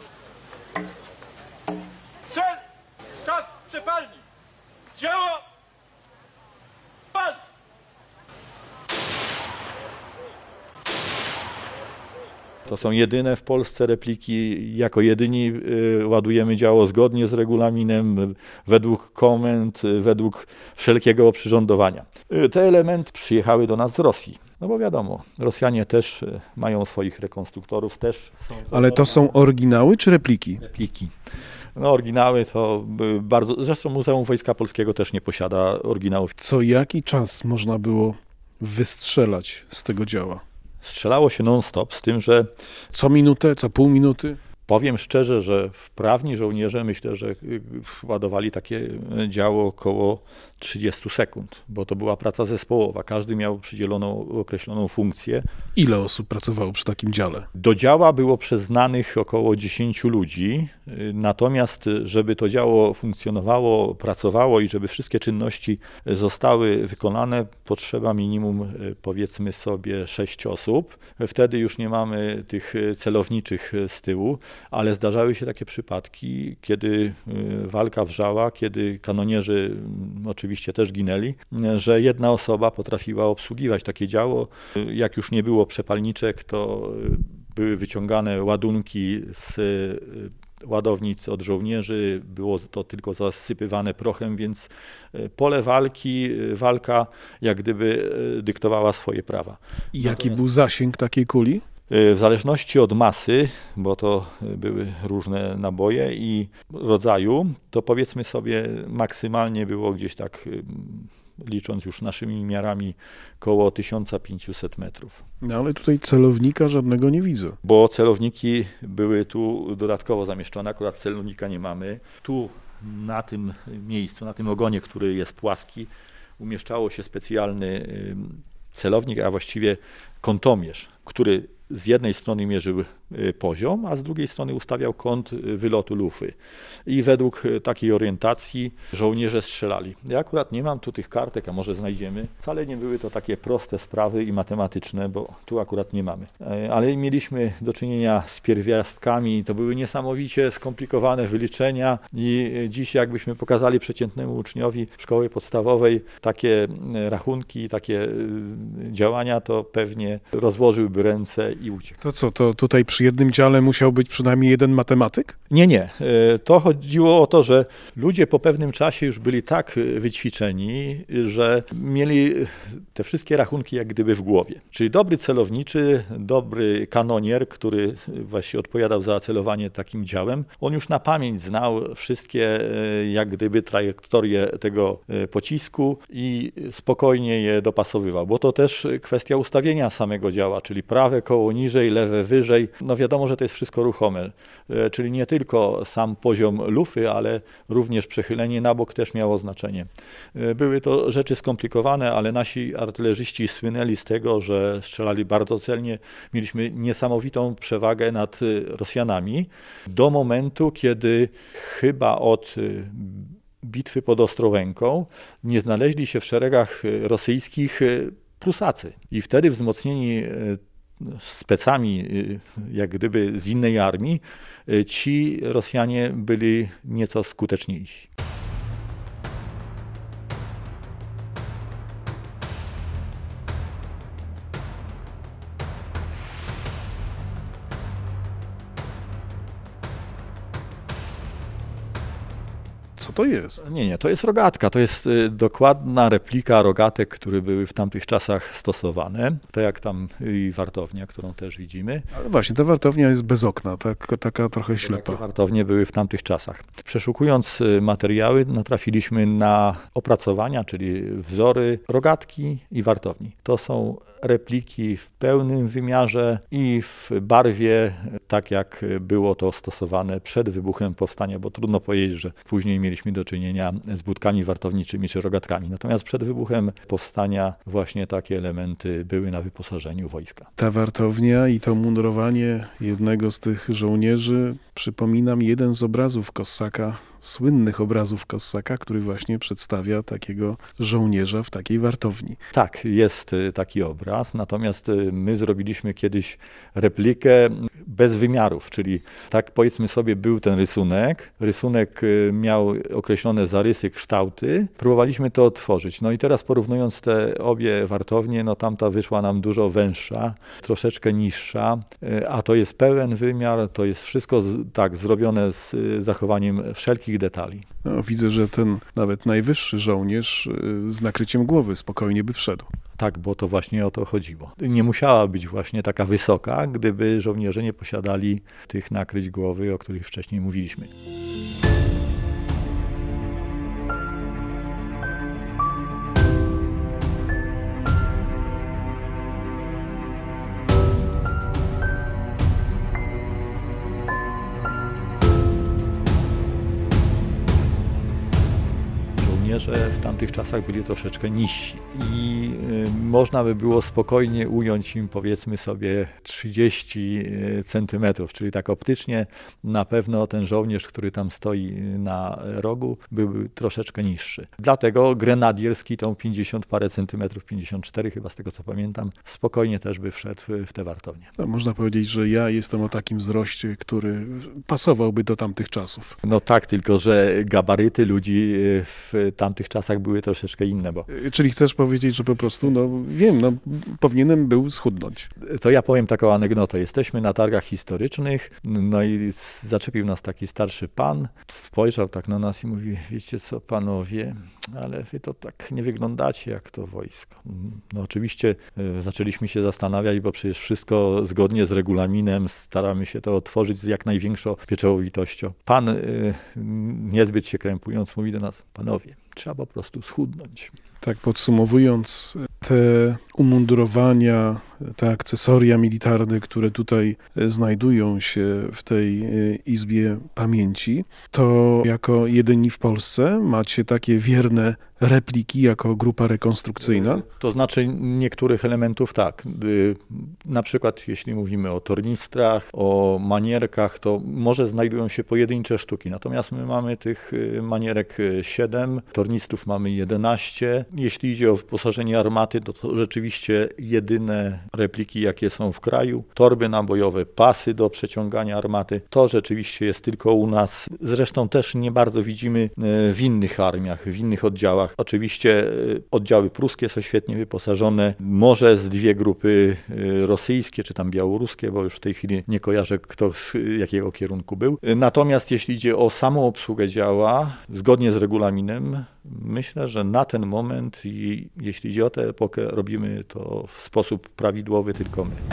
Speaker 3: Strzel! Start! Przepalni! Dzieło! Pal!
Speaker 2: To są jedyne w Polsce repliki. Jako jedyni ładujemy działo zgodnie z regulaminem, według komend, według wszelkiego oprzyrządowania. Te elementy przyjechały do nas z Rosji. No bo wiadomo, Rosjanie też mają swoich rekonstruktorów, też są.
Speaker 1: Ale to są oryginały czy repliki?
Speaker 2: Repliki. No oryginały to bardzo, zresztą Muzeum Wojska Polskiego też nie posiada oryginałów.
Speaker 1: Co jaki czas można było wystrzelać z tego działa?
Speaker 2: Strzelało się non-stop, z tym, że
Speaker 1: Co minutę, co pół minuty?
Speaker 2: powiem szczerze, że wprawni żołnierze myślę, że ładowali takie działo około trzydzieści sekund, bo to była praca zespołowa. Każdy miał przydzieloną, określoną funkcję.
Speaker 1: Ile osób pracowało przy takim dziale?
Speaker 2: Do działa było przyznanych około dziesięciu ludzi, natomiast żeby to działo funkcjonowało, pracowało i żeby wszystkie czynności zostały wykonane, potrzeba minimum, powiedzmy sobie, sześć osób. Wtedy już nie mamy tych celowniczych z tyłu, ale zdarzały się takie przypadki, kiedy walka wrzała, kiedy kanonierzy oczywiście też ginęli, że jedna osoba potrafiła obsługiwać takie działo. Jak już nie było przepalniczek, to były wyciągane ładunki z ładownic od żołnierzy, było to tylko zasypywane prochem, więc pole walki, walka jak gdyby dyktowała swoje prawa.
Speaker 1: I jaki był zasięg takiej kuli?
Speaker 2: W zależności od masy, bo to były różne naboje i rodzaju, to powiedzmy sobie maksymalnie było gdzieś tak, licząc już naszymi miarami, koło tysiąc pięćset metrów.
Speaker 1: No ale tutaj celownika żadnego nie widzę.
Speaker 2: Bo celowniki były tu dodatkowo zamieszczone, akurat celownika nie mamy. Tu na tym miejscu, na tym ogonie, który jest płaski, umieszczało się specjalny celownik, a właściwie kątomierz, który z jednej strony mierzył poziom, a z drugiej strony ustawiał kąt wylotu lufy. I według takiej orientacji żołnierze strzelali. Ja akurat nie mam tu tych kartek, a może znajdziemy. Wcale nie były to takie proste sprawy i matematyczne, bo tu akurat nie mamy. Ale mieliśmy do czynienia z pierwiastkami, to były niesamowicie skomplikowane wyliczenia i dziś jakbyśmy pokazali przeciętnemu uczniowi szkoły podstawowej takie rachunki, takie działania, to pewnie rozłożyłby ręce i uciekł.
Speaker 1: To co, to tutaj przy jednym dziale musiał być przynajmniej jeden matematyk?
Speaker 2: Nie, nie. To chodziło o to, że ludzie po pewnym czasie już byli tak wyćwiczeni, że mieli te wszystkie rachunki jak gdyby w głowie. Czyli dobry celowniczy, dobry kanonier, który właśnie odpowiadał za celowanie takim działem, on już na pamięć znał wszystkie jak gdyby trajektorie tego pocisku i spokojnie je dopasowywał, bo to też kwestia ustawienia samego działa, czyli prawe koło niżej, lewe wyżej. No wiadomo, że to jest wszystko ruchome, czyli nie tylko sam poziom lufy, ale również przechylenie na bok też miało znaczenie. Były to rzeczy skomplikowane, ale nasi artylerzyści słynęli z tego, że strzelali bardzo celnie. Mieliśmy niesamowitą przewagę nad Rosjanami do momentu, kiedy chyba od bitwy pod Ostrołęką nie znaleźli się w szeregach rosyjskich Prusacy. I wtedy wzmocnieni specami jak gdyby z innej armii, ci Rosjanie byli nieco skuteczniejsi.
Speaker 1: Co to jest?
Speaker 2: Nie, nie, to jest rogatka. To jest dokładna replika rogatek, które były w tamtych czasach stosowane. To jak tam i wartownia, którą też widzimy.
Speaker 1: Ale właśnie, ta wartownia jest bez okna, tak, taka trochę ślepa.
Speaker 2: Takie wartownie były w tamtych czasach. Przeszukując materiały, natrafiliśmy na opracowania, czyli wzory rogatki i wartowni. To są repliki w pełnym wymiarze i w barwie, tak jak było to stosowane przed wybuchem powstania, bo trudno powiedzieć, że później mieliśmy do czynienia z budkami wartowniczymi czy rogatkami. Natomiast przed wybuchem powstania właśnie takie elementy były na wyposażeniu wojska.
Speaker 1: Ta wartownia i to mundurowanie jednego z tych żołnierzy przypomina mi jeden z obrazów Kossaka, słynnych obrazów Kossaka, który właśnie przedstawia takiego żołnierza w takiej wartowni.
Speaker 2: Tak, jest taki obraz, natomiast my zrobiliśmy kiedyś replikę bez wymiarów, czyli tak powiedzmy sobie był ten rysunek, rysunek miał określone zarysy, kształty, próbowaliśmy to odtworzyć. No i teraz porównując te obie wartownie, no tamta wyszła nam dużo węższa, troszeczkę niższa, a to jest pełen wymiar, to jest wszystko tak zrobione z zachowaniem wszelkich detali.
Speaker 1: No, widzę, że ten nawet najwyższy żołnierz z nakryciem głowy spokojnie by wszedł.
Speaker 2: Tak, bo to właśnie o to chodziło. Nie musiała być właśnie taka wysoka, gdyby żołnierze nie posiadali tych nakryć głowy, o których wcześniej mówiliśmy. Żołnierze w tamtych czasach byli troszeczkę niżsi i y, można by było spokojnie ująć im powiedzmy sobie trzydzieści centymetrów, czyli tak optycznie na pewno ten żołnierz, który tam stoi na rogu, byłby troszeczkę niższy. Dlatego grenadierski tą pięćdziesiąt parę centymetrów, pięćdziesiąt cztery chyba z tego co pamiętam, spokojnie też by wszedł w tę wartownię.
Speaker 1: No, można powiedzieć, że ja jestem o takim wzroście, który pasowałby do tamtych czasów.
Speaker 2: No tak, tylko że gabaryty ludzi w tamtych tamtych czasach były troszeczkę inne, bo...
Speaker 1: Czyli chcesz powiedzieć, że po prostu, no wiem, no powinienem był schudnąć.
Speaker 2: To ja powiem taką anegdotę. Jesteśmy na targach historycznych, no i zaczepił nas taki starszy pan, spojrzał tak na nas i mówi, wiecie co panowie, ale wy to tak nie wyglądacie jak to wojsko. No oczywiście y, zaczęliśmy się zastanawiać, bo przecież wszystko zgodnie z regulaminem, staramy się to otworzyć z jak największą pieczołowitością. Pan y, niezbyt się krępując mówi do nas, panowie, trzeba po prostu schudnąć.
Speaker 1: Tak podsumowując, te umundurowania, te akcesoria militarne, które tutaj znajdują się w tej Izbie Pamięci, to jako jedyni w Polsce macie takie wierne repliki jako grupa rekonstrukcyjna?
Speaker 2: To znaczy niektórych elementów tak. Na przykład jeśli mówimy o tornistrach, o manierkach, to może znajdują się pojedyncze sztuki. Natomiast my mamy tych manierek siedem, tornistrów mamy jedenaście. Jeśli idzie o wyposażenie armaty, to, to rzeczywiście jedyne repliki, jakie są w kraju. Torby nabojowe, pasy do przeciągania armaty. To rzeczywiście jest tylko u nas. Zresztą też nie bardzo widzimy w innych armiach, w innych oddziałach. Oczywiście oddziały pruskie są świetnie wyposażone, może z dwie grupy rosyjskie czy tam białoruskie, bo już w tej chwili nie kojarzę kto z jakiego kierunku był. Natomiast jeśli idzie o samą obsługę działa, zgodnie z regulaminem, myślę, że na ten moment i jeśli idzie o tę epokę, robimy to w sposób prawidłowy tylko my.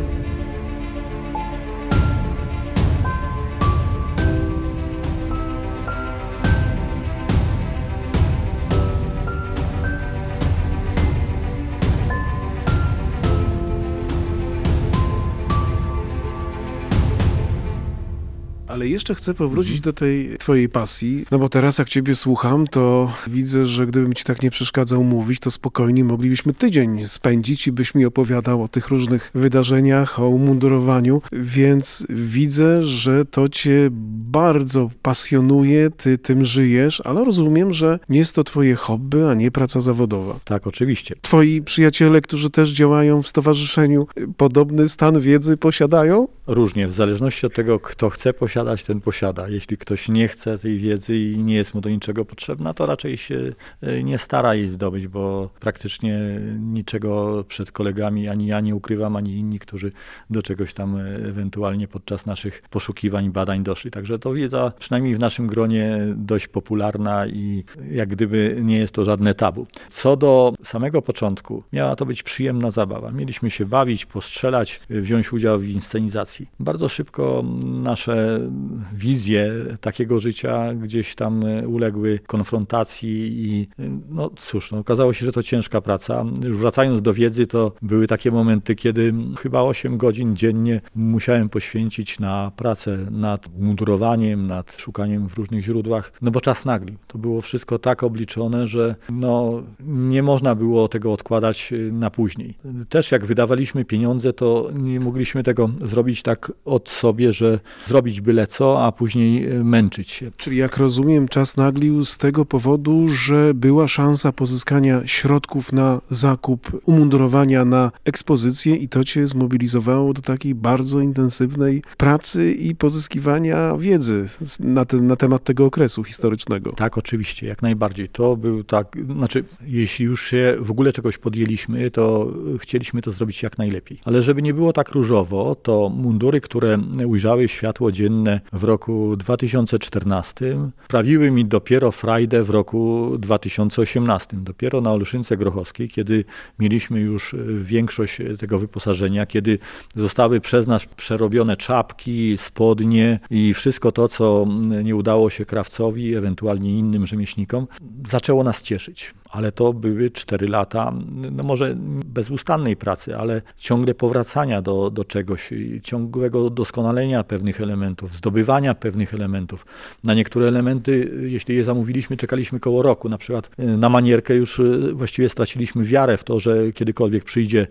Speaker 1: Ale jeszcze chcę powrócić do tej twojej pasji, no bo teraz jak ciebie słucham, to widzę, że gdybym ci tak nie przeszkadzał mówić, to spokojnie moglibyśmy tydzień spędzić i byś mi opowiadał o tych różnych wydarzeniach, o umundurowaniu, więc widzę, że to cię bardzo pasjonuje, ty tym żyjesz, ale rozumiem, że nie jest to twoje hobby, a nie praca zawodowa.
Speaker 2: Tak, oczywiście.
Speaker 1: Twoi przyjaciele, którzy też działają w stowarzyszeniu, podobny stan wiedzy posiadają?
Speaker 2: Różnie, w zależności od tego, kto chce posiadać, ten posiada. Jeśli ktoś nie chce tej wiedzy i nie jest mu do niczego potrzebna, to raczej się nie stara jej zdobyć, bo praktycznie niczego przed kolegami ani ja nie ukrywam, ani inni, którzy do czegoś tam ewentualnie podczas naszych poszukiwań, badań doszli. Także to wiedza przynajmniej w naszym gronie dość popularna i jak gdyby nie jest to żadne tabu. Co do samego początku, miała to być przyjemna zabawa. Mieliśmy się bawić, postrzelać, wziąć udział w inscenizacji. Bardzo szybko nasze wizje takiego życia gdzieś tam uległy konfrontacji i no cóż, no, okazało się, że to ciężka praca. Wracając do wiedzy, to były takie momenty, kiedy chyba osiem godzin dziennie musiałem poświęcić na pracę nad umundurowaniem, nad szukaniem w różnych źródłach, no bo czas nagli. To było wszystko tak obliczone, że no nie można było tego odkładać na później. Też jak wydawaliśmy pieniądze, to nie mogliśmy tego zrobić tak od sobie, że zrobić byle co, a później męczyć się.
Speaker 1: Czyli jak rozumiem, czas naglił z tego powodu, że była szansa pozyskania środków na zakup umundurowania na ekspozycję i to cię zmobilizowało do takiej bardzo intensywnej pracy i pozyskiwania wiedzy na, te, na temat tego okresu historycznego.
Speaker 2: Tak, oczywiście, jak najbardziej. To był tak, znaczy jeśli już się w ogóle czegoś podjęliśmy, to chcieliśmy to zrobić jak najlepiej. Ale żeby nie było tak różowo, to mundury, które ujrzały światło dzienne w roku dwa tysiące czternastym, sprawiły mi dopiero frajdę w roku dwa tysiące osiemnastym. Dopiero na Olszynce Grochowskiej, kiedy mieliśmy już większość tego wyposażenia, kiedy zostały przez nas przerobione czapki, spodnie i wszystko to, co nie udało się krawcowi, ewentualnie innym rzemieślnikom, zaczęło nas cieszyć. Ale to były cztery lata, no może bezustannej pracy, ale ciągle powracania do, do czegoś, ciągłego doskonalenia pewnych elementów, zdobywania pewnych elementów. Na niektóre elementy, jeśli je zamówiliśmy, czekaliśmy koło roku. Na przykład na manierkę już właściwie straciliśmy wiarę w to, że kiedykolwiek przyjdzie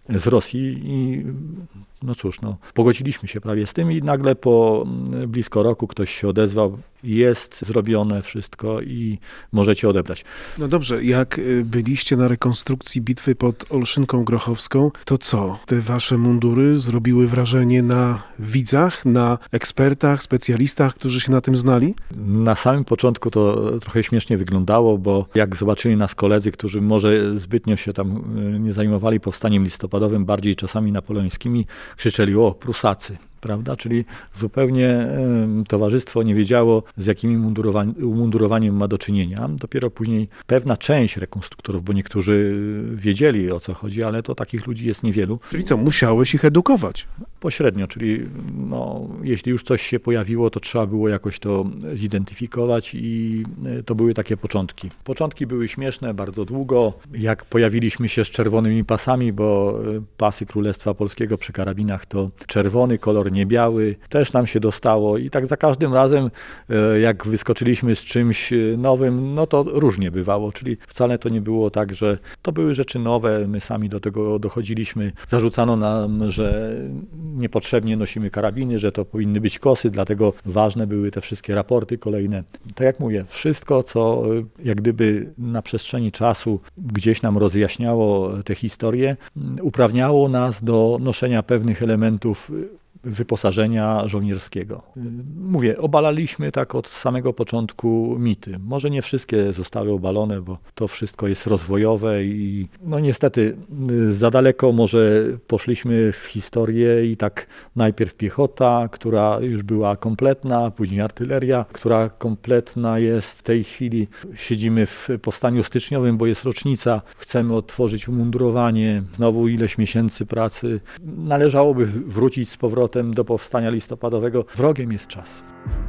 Speaker 2: z Rosji i no cóż, no, pogodziliśmy się prawie z tym i nagle po blisko roku ktoś się odezwał, jest zrobione wszystko i możecie odebrać.
Speaker 1: No dobrze, jak byliście na rekonstrukcji bitwy pod Olszynką Grochowską, to co? Te wasze mundury zrobiły wrażenie na widzach, na ekspertach, specjalistach, którzy się na tym znali?
Speaker 2: Na samym początku to trochę śmiesznie wyglądało, bo jak zobaczyli nas koledzy, którzy może zbytnio się tam nie zajmowali powstaniem listopadowym, bardziej czasami napoleońskimi, krzyczeli: o, Prusacy. Prawda? Czyli zupełnie y, towarzystwo nie wiedziało, z jakim umundurowan- umundurowaniem ma do czynienia. Dopiero później pewna część rekonstruktorów, bo niektórzy wiedzieli, o co chodzi, ale to takich ludzi jest niewielu.
Speaker 1: Czyli co, musiałeś ich edukować?
Speaker 2: Pośrednio, czyli no, jeśli już coś się pojawiło, to trzeba było jakoś to zidentyfikować i to były takie początki. Początki były śmieszne bardzo długo. Jak pojawiliśmy się z czerwonymi pasami, bo pasy Królestwa Polskiego przy karabinach to czerwony kolor, nie biały, też nam się dostało i tak za każdym razem, jak wyskoczyliśmy z czymś nowym, no to różnie bywało, czyli wcale to nie było tak, że to były rzeczy nowe, my sami do tego dochodziliśmy. Zarzucano nam, że niepotrzebnie nosimy karabiny, że to powinny być kosy, dlatego ważne były te wszystkie raporty kolejne. Tak jak mówię, wszystko, co jak gdyby na przestrzeni czasu gdzieś nam rozjaśniało te historie, uprawniało nas do noszenia pewnych elementów wyposażenia żołnierskiego. Mówię, obalaliśmy tak od samego początku mity. Może nie wszystkie zostały obalone, bo to wszystko jest rozwojowe i no niestety za daleko może poszliśmy w historię i tak najpierw piechota, która już była kompletna, później artyleria, która kompletna jest w tej chwili. Siedzimy w powstaniu styczniowym, bo jest rocznica, chcemy odtworzyć umundurowanie, znowu ileś miesięcy pracy. Należałoby wrócić z powrotem do powstania listopadowego. Wrogiem jest czas.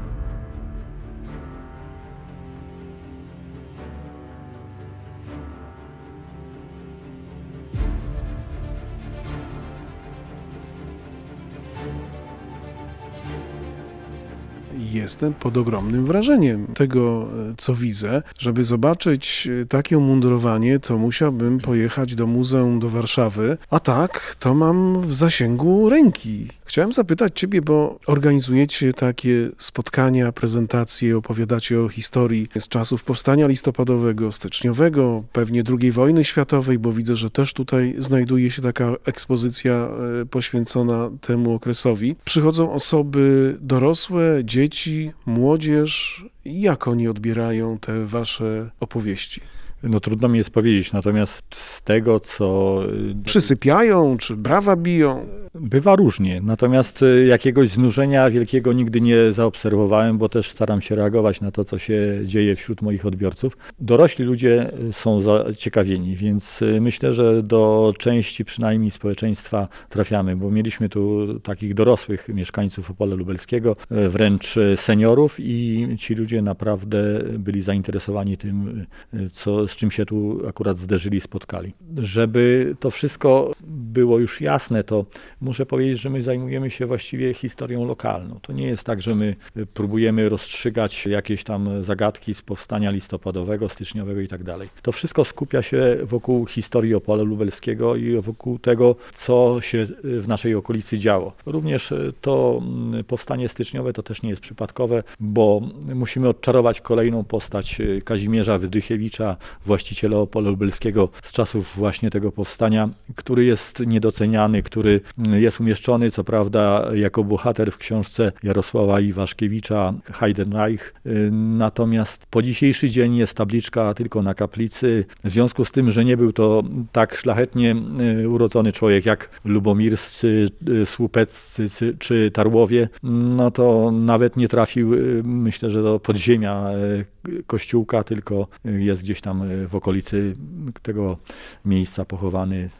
Speaker 1: Jestem pod ogromnym wrażeniem tego, co widzę. Żeby zobaczyć takie umundurowanie, to musiałbym pojechać do muzeum do Warszawy, a tak, to mam w zasięgu ręki. Chciałem zapytać ciebie, bo organizujecie takie spotkania, prezentacje, opowiadacie o historii z czasów powstania listopadowego, styczniowego, pewnie drugiej wojny światowej, bo widzę, że też tutaj znajduje się taka ekspozycja poświęcona temu okresowi. Przychodzą osoby dorosłe, dzieci, młodzież. Jak oni odbierają te wasze opowieści?
Speaker 2: No trudno mi jest powiedzieć, natomiast z tego, co...
Speaker 1: Przysypiają, czy brawa biją?
Speaker 2: Bywa różnie, natomiast jakiegoś znużenia wielkiego nigdy nie zaobserwowałem, bo też staram się reagować na to, co się dzieje wśród moich odbiorców. Dorośli ludzie są zaciekawieni, więc myślę, że do części przynajmniej społeczeństwa trafiamy, bo mieliśmy tu takich dorosłych mieszkańców Opola Lubelskiego, wręcz seniorów i ci ludzie naprawdę byli zainteresowani tym, co, z czym się tu akurat zderzyli, spotkali. Żeby to wszystko było już jasne, to muszę powiedzieć, że my zajmujemy się właściwie historią lokalną. To nie jest tak, że my próbujemy rozstrzygać jakieś tam zagadki z powstania listopadowego, styczniowego i tak dalej. To wszystko skupia się wokół historii Opola Lubelskiego i wokół tego, co się w naszej okolicy działo. Również to powstanie styczniowe to też nie jest przypadkowe, bo musimy odczarować kolejną postać Kazimierza Wydrychiewicza, właściciela Opola Lubelskiego z czasów właśnie tego powstania, który jest niedoceniany, który jest umieszczony, co prawda, jako bohater w książce Jarosława Iwaszkiewicza Heidenreich. Natomiast po dzisiejszy dzień jest tabliczka tylko na kaplicy. W związku z tym, że nie był to tak szlachetnie urodzony człowiek jak lubomirscy, słupeccy czy Tarłowie, no to nawet nie trafił, myślę, że do podziemia kościółka, tylko jest gdzieś tam w okolicy tego miejsca pochowany.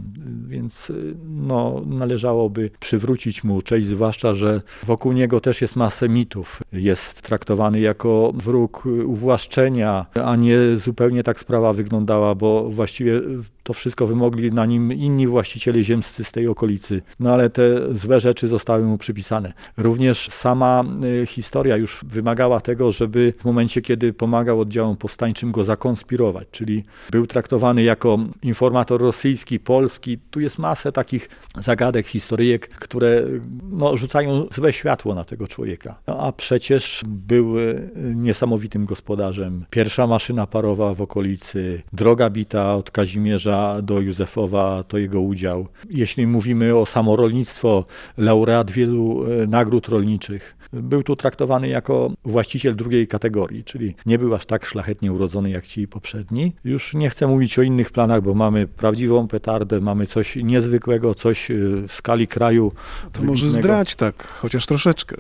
Speaker 2: Więc no, należałoby przywrócić mu cześć, zwłaszcza, że wokół niego też jest masę mitów. Jest traktowany jako wróg uwłaszczenia, a nie zupełnie tak sprawa wyglądała, bo właściwie to wszystko wymogli na nim inni właściciele ziemscy z tej okolicy. No ale te złe rzeczy zostały mu przypisane. Również sama historia już wymagała tego, żeby w momencie, kiedy pomagał oddziałom powstańczym, go zakonspirować, czyli był traktowany jako informator rosyjski po Polski. Tu jest masę takich zagadek, historyjek, które no, rzucają złe światło na tego człowieka. No, a przecież był niesamowitym gospodarzem. Pierwsza maszyna parowa w okolicy, droga bita od Kazimierza do Józefowa, to jego udział. Jeśli mówimy o samorolnictwo, laureat wielu nagród rolniczych. Był tu traktowany jako właściciel drugiej kategorii, czyli nie był aż tak szlachetnie urodzony jak ci poprzedni. Już nie chcę mówić o innych planach, bo mamy prawdziwą petardę, mamy coś niezwykłego, coś w skali kraju.
Speaker 1: To może zdrać tak, chociaż troszeczkę.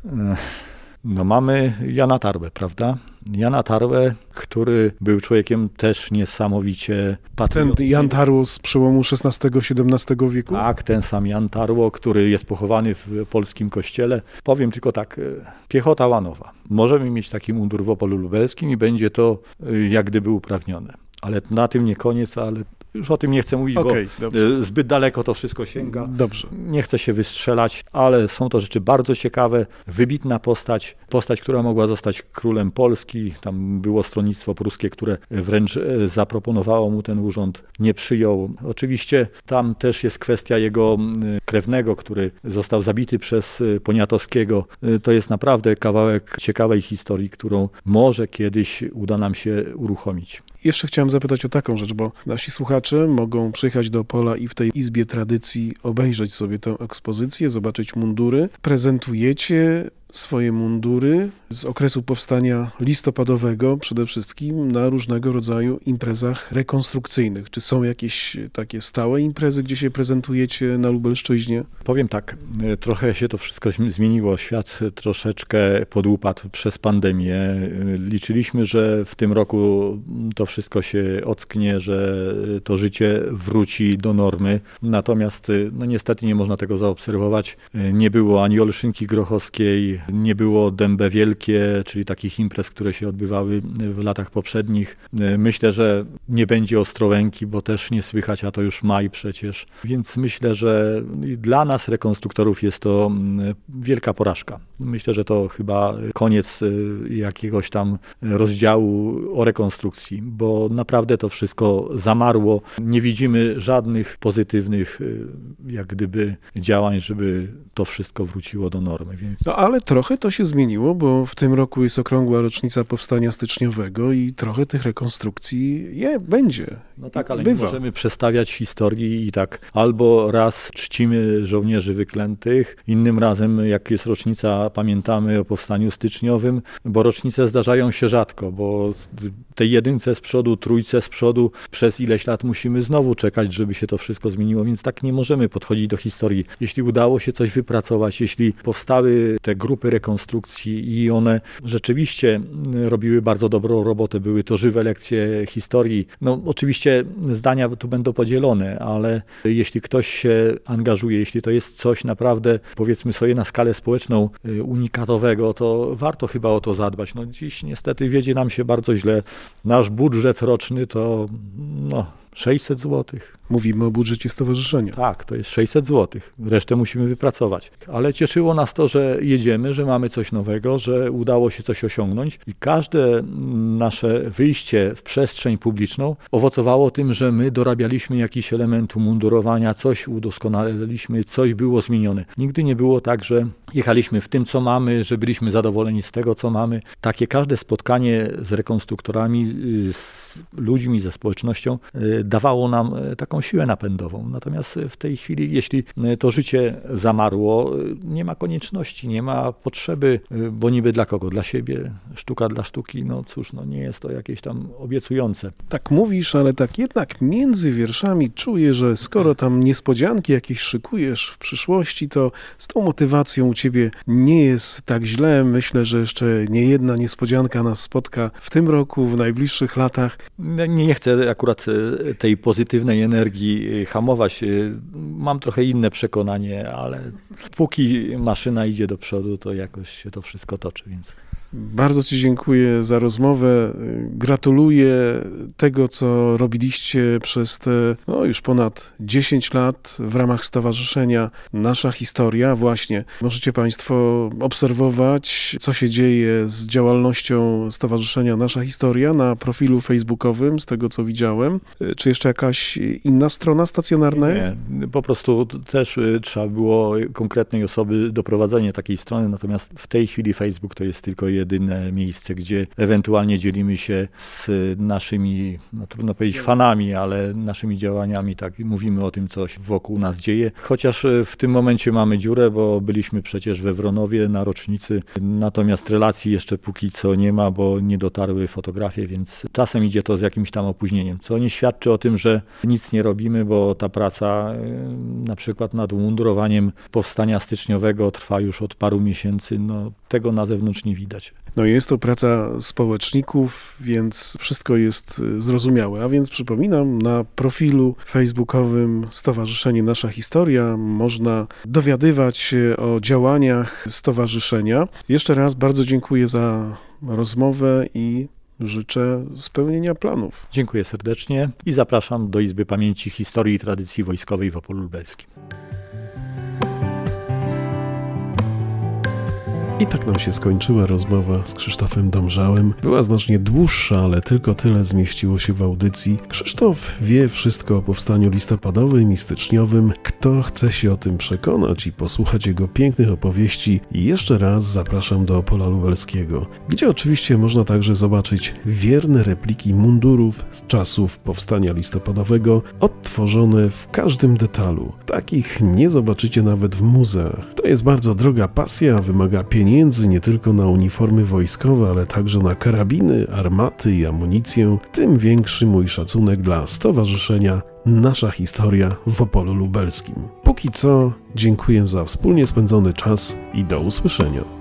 Speaker 2: No mamy Jana Tarłę, prawda? Jana Tarłę, który był człowiekiem też niesamowicie patriotycznym.
Speaker 1: Ten Jan Tarło z przełomu szesnastego siedemnastego wieku?
Speaker 2: Tak, ten sam Jan Tarło, który jest pochowany w polskim kościele. Powiem tylko tak, piechota łanowa. Możemy mieć taki mundur w Opolu Lubelskim i będzie to jak gdyby uprawnione. Ale na tym nie koniec, ale już o tym nie chcę mówić,
Speaker 1: okay,
Speaker 2: bo
Speaker 1: dobrze.
Speaker 2: Zbyt daleko to wszystko sięga.
Speaker 1: Dobrze.
Speaker 2: Nie chcę się wystrzelać, ale są to rzeczy bardzo ciekawe. Wybitna postać, postać, która mogła zostać królem Polski. Tam było stronnictwo pruskie, które wręcz zaproponowało mu ten urząd, nie przyjął. Oczywiście tam też jest kwestia jego krewnego, który został zabity przez Poniatowskiego. To jest naprawdę kawałek ciekawej historii, którą może kiedyś uda nam się uruchomić.
Speaker 1: Jeszcze chciałem zapytać o taką rzecz, bo nasi słuchacze mogą przyjechać do Opola i w tej Izbie Tradycji obejrzeć sobie tę ekspozycję, zobaczyć mundury. Prezentujecie swoje mundury z okresu powstania listopadowego przede wszystkim na różnego rodzaju imprezach rekonstrukcyjnych. Czy są jakieś takie stałe imprezy, gdzie się prezentujecie na Lubelszczyźnie?
Speaker 2: Powiem tak, trochę się to wszystko zmieniło. Świat troszeczkę podupadł przez pandemię. Liczyliśmy, że w tym roku to wszystko się ocknie, że to życie wróci do normy. Natomiast no niestety nie można tego zaobserwować. Nie było ani Olszynki Grochowskiej, nie było Dębe Wielkie, czyli takich imprez, które się odbywały w latach poprzednich. Myślę, że nie będzie Ostrołęki, bo też nie słychać, a to już maj przecież. Więc myślę, że dla nas, rekonstruktorów, jest to wielka porażka. Myślę, że to chyba koniec jakiegoś tam rozdziału o rekonstrukcji, bo naprawdę to wszystko zamarło. Nie widzimy żadnych pozytywnych jak gdyby działań, żeby to wszystko wróciło do normy. Więc...
Speaker 1: No ale trochę to się zmieniło, bo w tym roku jest okrągła rocznica powstania styczniowego i trochę tych rekonstrukcji je, będzie.
Speaker 2: No tak, ale
Speaker 1: bywa.
Speaker 2: nie możemy przestawiać historii i tak albo raz czcimy żołnierzy wyklętych, innym razem jak jest rocznica, pamiętamy o powstaniu styczniowym, bo rocznice zdarzają się rzadko, bo tej jedynce z przodu, trójce z przodu przez ileś lat musimy znowu czekać, żeby się to wszystko zmieniło, więc tak nie możemy podchodzić do historii. Jeśli udało się coś wypracować, jeśli powstały te grupy rekonstrukcji i one rzeczywiście robiły bardzo dobrą robotę, były to żywe lekcje historii. No oczywiście zdania tu będą podzielone, ale jeśli ktoś się angażuje, jeśli to jest coś naprawdę, powiedzmy sobie, na skalę społeczną unikatowego, to warto chyba o to zadbać. No dziś niestety wiedzie nam się bardzo źle. Nasz budżet roczny to no, sześćset złotych.
Speaker 1: Mówimy o budżecie stowarzyszenia.
Speaker 2: Tak, to jest sześćset złotych. Resztę musimy wypracować. Ale cieszyło nas to, że jedziemy, że mamy coś nowego, że udało się coś osiągnąć i każde nasze wyjście w przestrzeń publiczną owocowało tym, że my dorabialiśmy jakiś element umundurowania, coś udoskonaliliśmy, coś było zmienione. Nigdy nie było tak, że jechaliśmy w tym, co mamy, że byliśmy zadowoleni z tego, co mamy. Takie każde spotkanie z rekonstruktorami, z ludźmi, ze społecznością dawało nam taką siłę napędową. Natomiast w tej chwili, jeśli to życie zamarło, nie ma konieczności, nie ma potrzeby, bo niby dla kogo? Dla siebie, sztuka dla sztuki, no cóż, no nie jest to jakieś tam obiecujące.
Speaker 1: Tak mówisz, ale tak jednak między wierszami czuję, że skoro tam niespodzianki jakieś szykujesz w przyszłości, to z tą motywacją u ciebie nie jest tak źle. Myślę, że jeszcze nie jedna niespodzianka nas spotka w tym roku, w najbliższych latach.
Speaker 2: Nie, nie chcę akurat tej pozytywnej energii hamować. Mam trochę inne przekonanie, ale póki maszyna idzie do przodu, to jakoś się to wszystko toczy, więc...
Speaker 1: Bardzo Ci dziękuję za rozmowę. Gratuluję tego, co robiliście przez te no, już ponad dziesięć lat w ramach Stowarzyszenia Nasza Historia. Właśnie możecie Państwo obserwować, co się dzieje z działalnością Stowarzyszenia Nasza Historia na profilu facebookowym, z tego co widziałem. Czy jeszcze jakaś inna strona stacjonarna jest?
Speaker 2: Nie, po prostu też trzeba było konkretnej osoby do prowadzenia takiej strony, natomiast w tej chwili Facebook to jest tylko jedyne miejsce, gdzie ewentualnie dzielimy się z naszymi, no trudno powiedzieć fanami, ale naszymi działaniami, tak, mówimy o tym, co się wokół nas dzieje. Chociaż w tym momencie mamy dziurę, bo byliśmy przecież we Wronowie na rocznicy, natomiast relacji jeszcze póki co nie ma, bo nie dotarły fotografie, więc czasem idzie to z jakimś tam opóźnieniem, co nie świadczy o tym, że nic nie robimy, bo ta praca na przykład nad umundurowaniem powstania styczniowego trwa już od paru miesięcy, no tego na zewnątrz nie widać.
Speaker 1: No jest to praca społeczników, więc wszystko jest zrozumiałe. A więc przypominam, na profilu facebookowym Stowarzyszenie Nasza Historia można dowiadywać się o działaniach stowarzyszenia. Jeszcze raz bardzo dziękuję za rozmowę i życzę spełnienia planów.
Speaker 2: Dziękuję serdecznie i zapraszam do Izby Pamięci Historii i Tradycji Wojskowej w Opolu Lubelskim.
Speaker 1: I tak nam się skończyła rozmowa z Krzysztofem Domżałem. Była znacznie dłuższa, ale tylko tyle zmieściło się w audycji. Krzysztof wie wszystko o powstaniu listopadowym i styczniowym. Kto chce się o tym przekonać i posłuchać jego pięknych opowieści, jeszcze raz zapraszam do Opola Lubelskiego, gdzie oczywiście można także zobaczyć wierne repliki mundurów z czasów powstania listopadowego, odtworzone w każdym detalu. Takich nie zobaczycie nawet w muzeach. To jest bardzo droga pasja, wymaga pieniędzy, Pieniędzy nie tylko na uniformy wojskowe, ale także na karabiny, armaty i amunicję. Tym większy mój szacunek dla Stowarzyszenia Nasza Historia w Opolu Lubelskim. Póki co dziękuję za wspólnie spędzony czas i do usłyszenia.